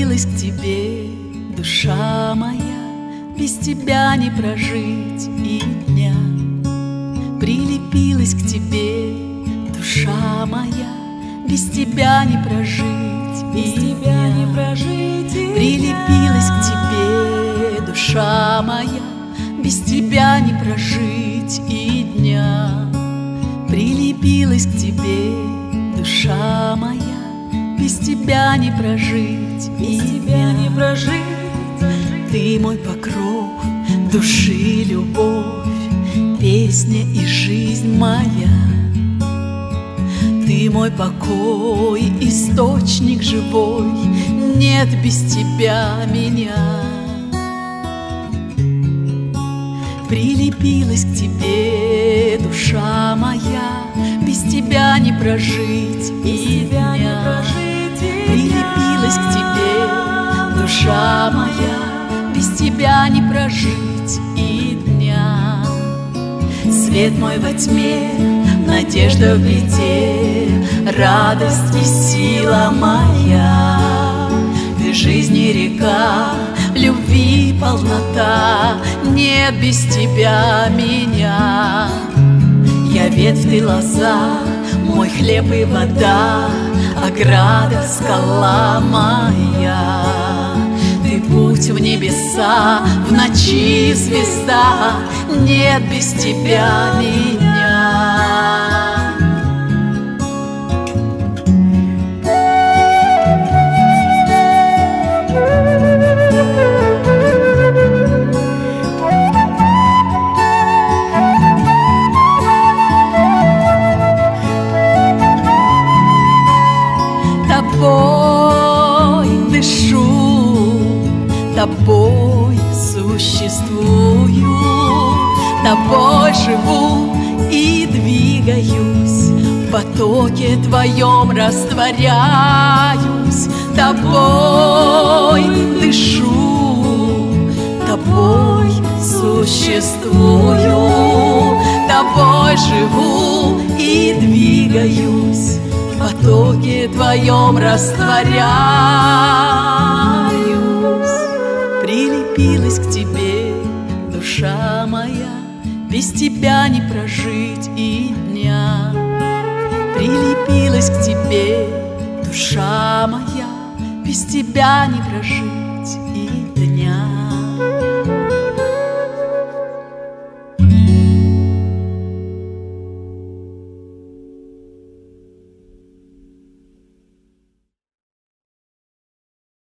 Прилепилась к тебе, душа моя, без тебя не прожить и дня. Прилепилась к тебе, душа моя, без тебя не прожить и дня. Прилепилась к тебе, душа моя, без тебя не прожить и дня. Прилепилась к тебе, душа моя, без тебя не прожить и дня. Ты мой покров, души любовь, песня и жизнь моя. Ты мой покой, источник живой, нет без тебя меня. Прилепилась к тебе, душа моя, без тебя не прожить и дня. Прилепилась к тебе, душа моя, без тебя не прожить и дня. Свет мой во тьме, надежда в беде, радость и сила моя. Ты жизни река, любви полнота, нет без тебя меня. Я ветвь, ты лоза, мой хлеб и вода, ограда, скала моя. Ты путь в небеса, в ночи звезда, нет без тебя меня. Тобой дышу, тобой существую, тобой живу и двигаюсь, в потоке твоем растворяюсь. Тобой дышу, тобой существую, тобой живу и двигаюсь, в потоке твоем растворяюсь. Прилепилась к тебе, душа моя, без тебя не прожить и дня. Прилепилась к тебе, душа моя, без тебя не прожить и дня.